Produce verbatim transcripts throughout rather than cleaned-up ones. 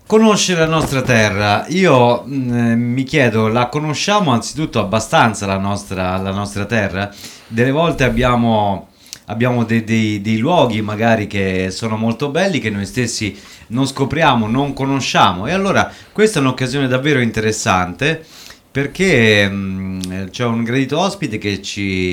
Conoscere la nostra terra, io mh, mi chiedo, la conosciamo anzitutto abbastanza la nostra, la nostra terra? Delle volte abbiamo, abbiamo dei, dei, dei luoghi magari che sono molto belli, che noi stessi non scopriamo, non conosciamo, e allora questa è un'occasione davvero interessante, perché mh, c'è un gradito ospite che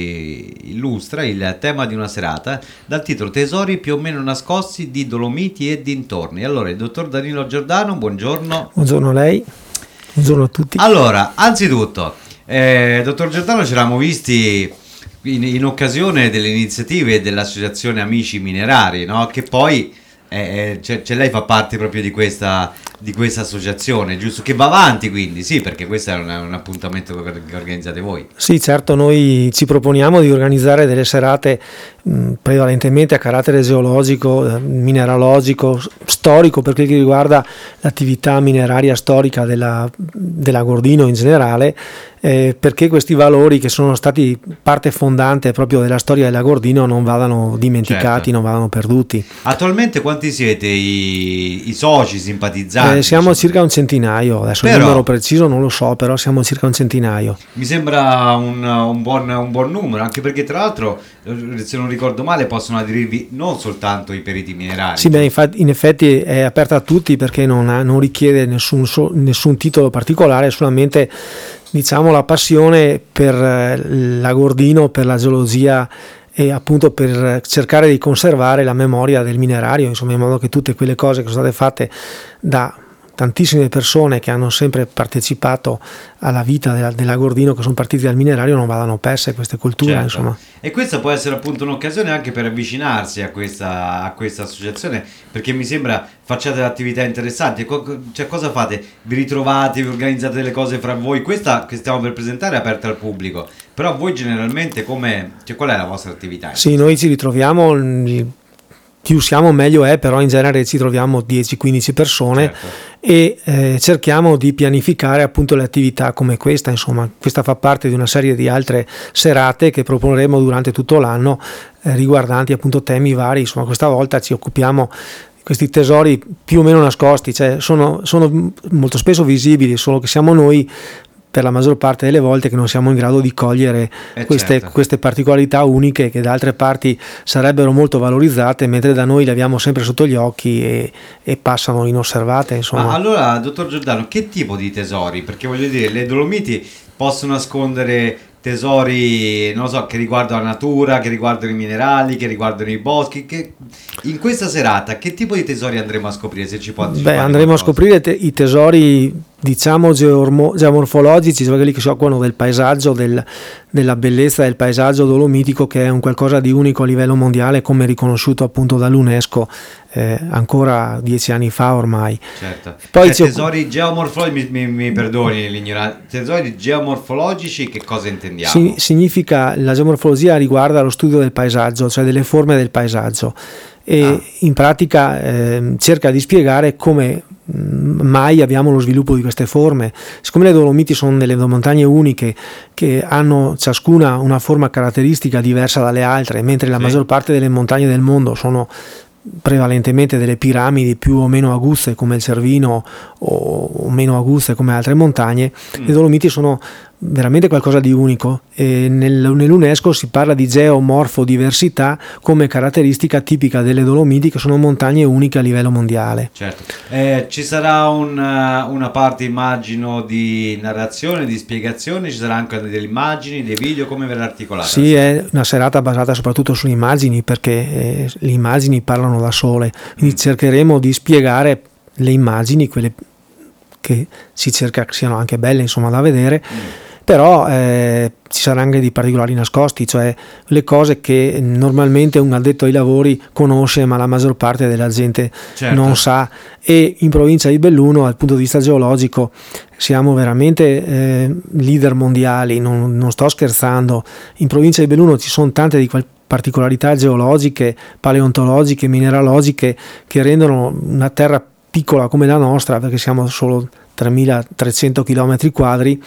ci illustra il tema di una serata dal titolo Tesori più o meno nascosti di Dolomiti e dintorni. Allora, il dottor Danilo Giordano, buongiorno. Buongiorno a lei, buongiorno a tutti. Allora, anzitutto, eh, dottor Giordano, ci eravamo visti in, in occasione delle iniziative dell'Associazione Amici Minerari, no? Che poi eh, cioè, cioè lei fa parte proprio di questa... di questa associazione, giusto? Che va avanti, quindi sì, perché questo è un, un appuntamento che organizzate voi. Sì, certo, noi ci proponiamo di organizzare delle serate mh, prevalentemente a carattere geologico, eh, mineralogico, storico, per quel che riguarda l'attività mineraria storica della, della Gordino in generale, eh, perché questi valori che sono stati parte fondante proprio della storia della Gordino non vadano dimenticati, certo. non vadano perduti. Attualmente quanti siete i, i soci simpatizzanti? Eh, siamo circa un centinaio, adesso però, il numero preciso non lo so, però siamo circa un centinaio. Mi sembra un, un, buon, un buon numero, anche perché tra l'altro, se non ricordo male, possono aderirvi non soltanto i periti minerari. Sì, beh, infatti, in effetti è aperta a tutti, perché non, ha, non richiede nessun, nessun titolo particolare, solamente diciamo la passione per la Gordino, per la geologia e appunto per cercare di conservare la memoria del minerario, insomma, in modo che tutte quelle cose che sono state fatte da tantissime persone che hanno sempre partecipato alla vita della, della Gordino, che sono partiti dal minerario, non vadano perse queste culture, certo. insomma. E questa può essere appunto un'occasione anche per avvicinarsi a questa, a questa associazione, perché mi sembra facciate attività interessanti. Cioè, cosa fate? Vi ritrovate, vi organizzate delle cose fra voi? Questa che stiamo per presentare è aperta al pubblico, però voi generalmente come, cioè, qual è la vostra attività? Sì, noi ci ritroviamo, più siamo meglio è, però in genere ci troviamo dieci quindici persone, certo. e eh, cerchiamo di pianificare appunto le attività come questa, insomma. Questa fa parte di una serie di altre serate che proporremo durante tutto l'anno, eh, riguardanti appunto temi vari. Insomma, questa volta ci occupiamo di questi tesori più o meno nascosti, cioè sono, sono molto spesso visibili, solo che siamo noi per la maggior parte delle volte che non siamo in grado di cogliere eh queste, certo. queste particolarità uniche che da altre parti sarebbero molto valorizzate, mentre da noi le abbiamo sempre sotto gli occhi e, e passano inosservate, insomma. Ma allora, dottor Giordano, che tipo di tesori? Perché voglio dire, le Dolomiti possono nascondere tesori, non so, che riguardano la natura, che riguardano i minerali, che riguardano i boschi. Che in questa serata che tipo di tesori andremo a scoprire, se ci può anticipare? Beh, andremo qualcosa? a scoprire te- i tesori, diciamo, geormo- geomorfologici, cioè quelli che si occupano del paesaggio, del, della bellezza del paesaggio dolomitico, che è un qualcosa di unico a livello mondiale, come riconosciuto appunto dall'UNESCO eh, ancora dieci anni fa ormai. Certo. Poi eh, tesori opp- geomorfologici, mi, mi, mi perdoni l'ignoranza, tesori geomorfologici che cosa intendiamo? Si- significa, la geomorfologia riguarda lo studio del paesaggio, cioè delle forme del paesaggio, e ah. in pratica eh, cerca di spiegare come mai abbiamo lo sviluppo di queste forme. Siccome le Dolomiti sono delle montagne uniche che hanno ciascuna una forma caratteristica diversa dalle altre, mentre la sì. maggior parte delle montagne del mondo sono prevalentemente delle piramidi più o meno aguzze come il Cervino o meno aguzze come altre montagne, mm. le Dolomiti sono veramente qualcosa di unico, e nel, nell'UNESCO si parla di geomorfodiversità come caratteristica tipica delle Dolomiti, che sono montagne uniche a livello mondiale. Certo. Eh, ci sarà un, una parte, immagino, di narrazione, di spiegazione, ci sarà anche delle immagini, dei video, come verrà articolata? Sì, è una serata basata soprattutto sulle immagini, perché eh, le immagini parlano da sole, quindi mm. cercheremo di spiegare le immagini, quelle che si cerca che siano anche belle, insomma, da vedere. Mm. Però eh, ci saranno anche dei particolari nascosti, cioè le cose che normalmente un addetto ai lavori conosce ma la maggior parte della gente certo. non sa, e in provincia di Belluno dal punto di vista geologico siamo veramente eh, leader mondiali, non, non sto scherzando. In provincia di Belluno ci sono tante di quelle particolarità geologiche, paleontologiche, mineralogiche che rendono una terra piccola come la nostra, perché siamo solo tremilatrecento chilometri quadri,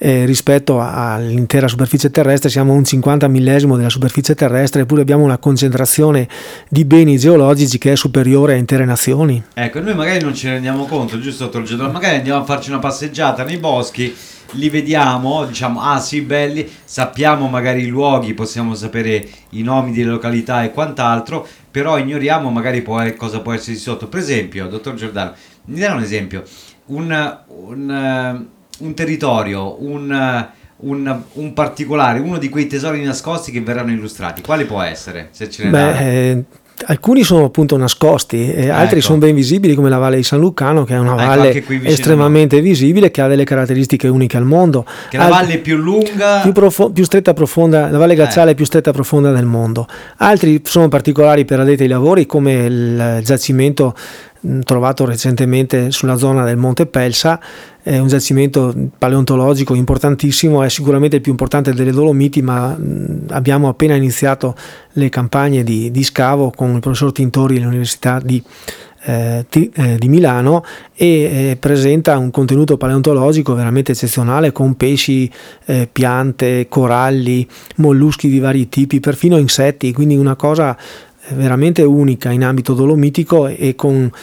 eh, rispetto a, all'intera superficie terrestre, siamo un cinquanta millesimo della superficie terrestre, eppure abbiamo una concentrazione di beni geologici che è superiore a intere nazioni. Ecco, noi magari non ci rendiamo conto, giusto, dottor Giordano? Magari andiamo a farci una passeggiata nei boschi, li vediamo, diciamo, ah sì, belli, sappiamo magari i luoghi, possiamo sapere i nomi delle località e quant'altro, però ignoriamo magari poi cosa può esserci sotto. Per esempio, dottor Giordano, mi dà un esempio, un, un, un territorio, un, un, un particolare, uno di quei tesori nascosti che verranno illustrati, quale può essere? Se ce ne Beh, eh, alcuni sono appunto nascosti e altri ecco. sono ben visibili, come la Valle di San Lucano, che è una Ecco, valle anche qui vicino estremamente visibile, che ha delle caratteristiche uniche al mondo. Che è la Alt- valle più lunga, più, profo- più stretta e profonda, la Valle Gazziale Eh. è più stretta e profonda del mondo. Altri sono particolari per addetti ai lavori, come il giacimento mh, trovato recentemente sulla zona del Monte Pelsa. È un giacimento paleontologico importantissimo, è sicuramente il più importante delle Dolomiti, ma mh, abbiamo appena iniziato le campagne di, di scavo con il professor Tintori dell'Università di, eh, ti, eh, di Milano, e eh, presenta un contenuto paleontologico veramente eccezionale, con pesci, eh, piante, coralli, molluschi di vari tipi, perfino insetti, quindi una cosa veramente unica in ambito dolomitico e con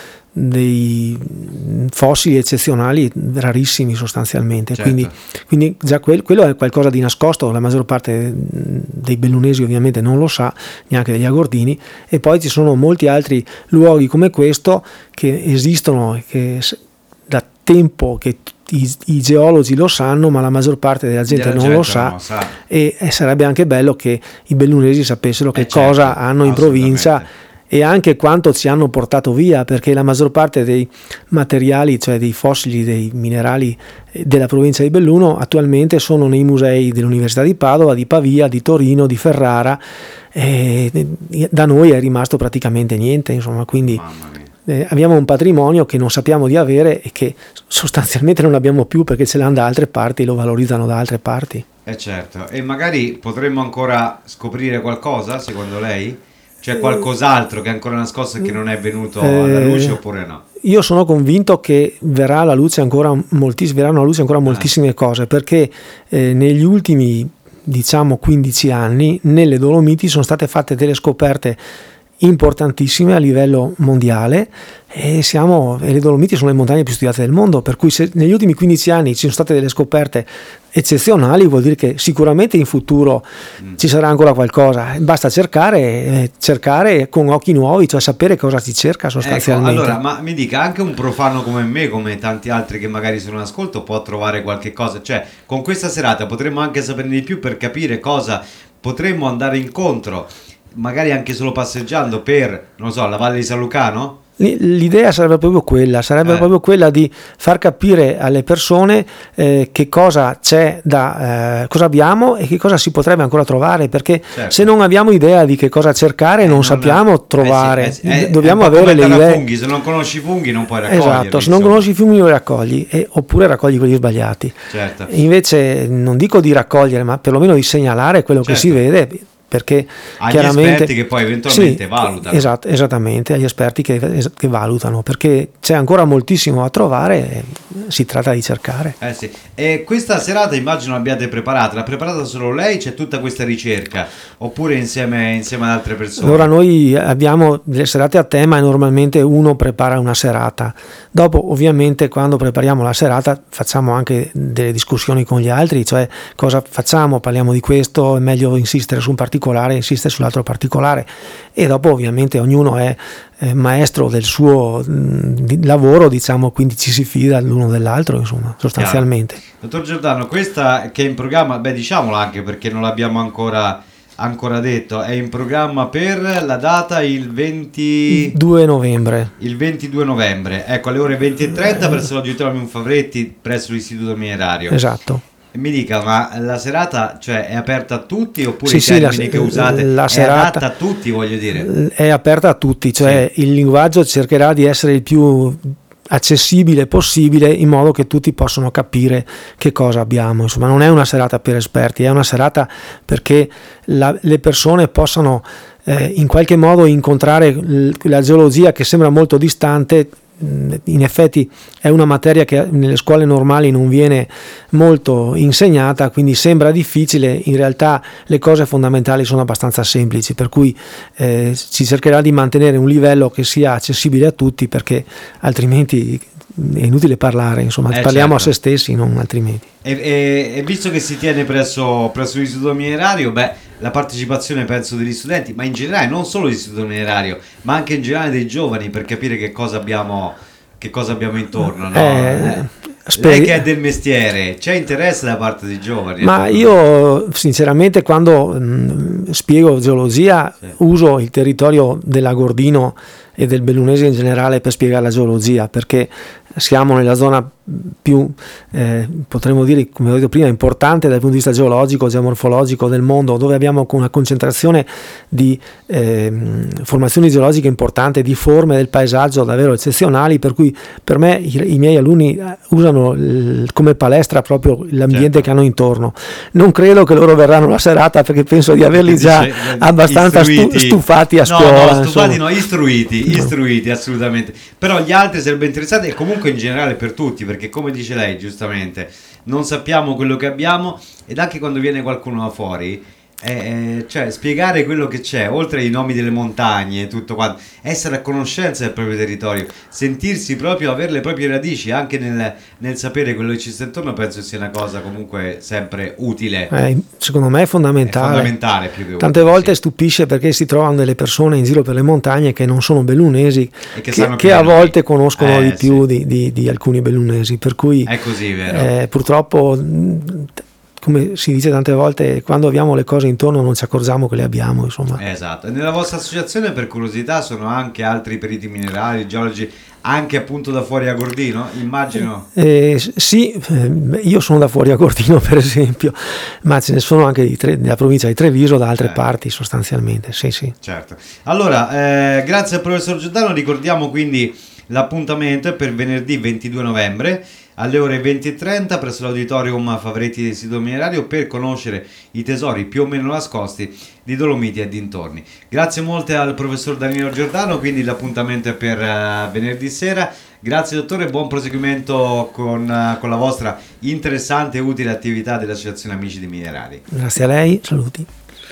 dei fossili eccezionali, rarissimi sostanzialmente. Certo. Quindi, quindi già quel, quello è qualcosa di nascosto, la maggior parte dei bellunesi ovviamente non lo sa, neanche degli agordini, e poi ci sono molti altri luoghi come questo che esistono e che da tempo che i, i geologi lo sanno, ma la maggior parte della gente Della non gente lo sa, non lo sa. E, e sarebbe anche bello che i bellunesi sapessero che Eh, certo, cosa hanno in provincia assolutamente. e anche quanto ci hanno portato via, perché la maggior parte dei materiali, cioè dei fossili, dei minerali della provincia di Belluno, attualmente sono nei musei dell'Università di Padova, di Pavia, di Torino, di Ferrara, e da noi è rimasto praticamente niente, insomma, quindi Mamma mia. eh, abbiamo un patrimonio che non sappiamo di avere e che sostanzialmente non abbiamo più, perché ce l'hanno da altre parti e lo valorizzano da altre parti. Eh certo, e magari potremmo ancora scoprire qualcosa, secondo lei? C'è qualcos'altro che è ancora nascosto e che non è venuto alla luce, oppure no? Io sono convinto che verrà alla luce ancora moltiss- verranno alla luce ancora moltissime cose, perché eh, negli ultimi, diciamo, quindici anni nelle Dolomiti sono state fatte delle scoperte importantissime a livello mondiale, e siamo e le Dolomiti sono le montagne più studiate del mondo, per cui se negli ultimi quindici anni ci sono state delle scoperte eccezionali, vuol dire che sicuramente in futuro mm. ci sarà ancora qualcosa. Basta cercare eh, cercare con occhi nuovi, cioè sapere cosa si cerca sostanzialmente. Ecco, allora, ma mi dica, anche un profano come me, come tanti altri che magari sono in ascolto, può trovare qualche cosa, cioè con questa serata potremmo anche saperne di più per capire cosa potremmo andare incontro, magari anche solo passeggiando per, non so, la Valle di San Lucano? L'idea sarebbe proprio quella, sarebbe eh. proprio quella di far capire alle persone eh, che cosa c'è da, eh, cosa abbiamo e che cosa si potrebbe ancora trovare, perché certo. se non abbiamo idea di che cosa cercare, eh, non, non sappiamo è, trovare, eh sì, eh sì, eh, dobbiamo avere le idee. Funghi, se non conosci i funghi non puoi raccogliere. Esatto, se non conosci i funghi non li raccogli, e, oppure raccogli quelli sbagliati. Certo. Invece non dico di raccogliere, ma perlomeno di segnalare quello certo. che si vede, perché agli chiaramente esperti che poi eventualmente sì, valutano. Esatto, esattamente, agli esperti che, che valutano, perché c'è ancora moltissimo da trovare e si tratta di cercare. Eh sì. E questa serata immagino l'abbiate preparata, l'ha preparata solo lei? C'è tutta questa ricerca oppure insieme, insieme ad altre persone? Allora noi abbiamo delle serate a tema e normalmente uno prepara una serata. Dopo ovviamente quando prepariamo la serata facciamo anche delle discussioni con gli altri, cioè cosa facciamo, parliamo di questo, è meglio insistere su un particolare, insistere sull'altro particolare, e dopo ovviamente ognuno è eh, maestro del suo mh, di lavoro, diciamo, quindi ci si fida l'uno dell'altro, insomma, sostanzialmente. Chiaro. Dottor Giordano, questa che è in programma, beh diciamolo anche perché non l'abbiamo ancora ancora detto, è in programma per la data il ventidue novembre. Il ventidue novembre, ecco, alle ore venti e trenta presso l'Auditorium Favretti presso l'Istituto Minerario. Esatto. Mi dica, ma la serata, cioè, è aperta a tutti oppure sì, i termini sì, la, che usate la è serata, adatta a tutti, voglio dire? È aperta a tutti, cioè sì. Il linguaggio cercherà di essere il più accessibile possibile, in modo che tutti possano capire che cosa abbiamo. Insomma, non è una serata per esperti, è una serata perché la, le persone possano eh, in qualche modo incontrare l- la geologia che sembra molto distante in effetti è una materia che nelle scuole normali non viene molto insegnata, quindi sembra difficile, in realtà le cose fondamentali sono abbastanza semplici, per cui eh, si cercherà di mantenere un livello che sia accessibile a tutti, perché altrimenti è inutile parlare, insomma, eh, parliamo certo. a se stessi, non altrimenti. E, e, e visto che si tiene presso, presso l'istituto minerario, beh, la partecipazione penso degli studenti, ma in generale non solo l'istituto minerario, ma anche in generale dei giovani, per capire che cosa abbiamo, che cosa abbiamo intorno, no? Eh, eh. Speri- Lei che è del mestiere, c'è interesse da parte dei giovani? Ma io sinceramente quando mh, spiego geologia Sì. uso il territorio dell'Agordino e del Bellunese in generale per spiegare la geologia, perché siamo nella zona più, eh, potremmo dire, come ho detto prima, importante dal punto di vista geologico, geomorfologico del mondo, dove abbiamo una concentrazione di eh, formazioni geologiche importanti, di forme del paesaggio davvero eccezionali, per cui per me i, i miei alunni usano il, come palestra proprio l'ambiente Certo. che hanno intorno. Non credo che loro verranno la serata, perché penso di averli già Dice, abbastanza stu, stufati a no, scuola. No, stufati insomma. no, istruiti, istruiti assolutamente. Però gli altri sarebbero interessati, e comunque in generale per tutti, perché come dice lei giustamente, non sappiamo quello che abbiamo, ed anche quando viene qualcuno da fuori, eh, cioè spiegare quello che c'è, oltre ai nomi delle montagne e tutto quanto, essere a conoscenza del proprio territorio, sentirsi proprio, avere le proprie radici anche nel, nel sapere quello che ci sta intorno, penso sia una cosa comunque sempre utile. Eh, secondo me è fondamentale. È fondamentale più che Tante utile, volte sì. stupisce perché si trovano delle persone in giro per le montagne che non sono bellunesi, E che che, sanno che più a di noi. volte conoscono Eh, di più sì. di, di, di alcuni bellunesi, per cui È così, vero? eh, purtroppo, mh, come si dice tante volte, quando abbiamo le cose intorno non ci accorgiamo che le abbiamo, insomma. Esatto. E nella vostra associazione, per curiosità, sono anche altri periti minerali, geologi, anche appunto da fuori a Gordino? Immagino. Eh, sì, eh, io sono da fuori a Gordino per esempio, ma ce ne sono anche di tre, della provincia di Treviso, da altre Eh. parti sostanzialmente, sì sì. Certo. Allora, eh, grazie al professor Giordano, ricordiamo quindi l'appuntamento è per venerdì ventidue novembre alle ore venti e trenta presso l'auditorium Favoretti del sito minerario, per conoscere i tesori più o meno nascosti di Dolomiti e dintorni. Grazie molte al professor Danilo Giordano, quindi l'appuntamento è per uh, venerdì sera. Grazie dottore, buon proseguimento con, uh, con la vostra interessante e utile attività dell'Associazione Amici dei Minerari. Grazie a lei, saluti.